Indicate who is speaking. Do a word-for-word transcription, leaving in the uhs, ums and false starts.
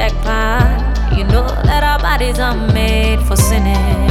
Speaker 1: recline. You know that our bodies are made for sinning.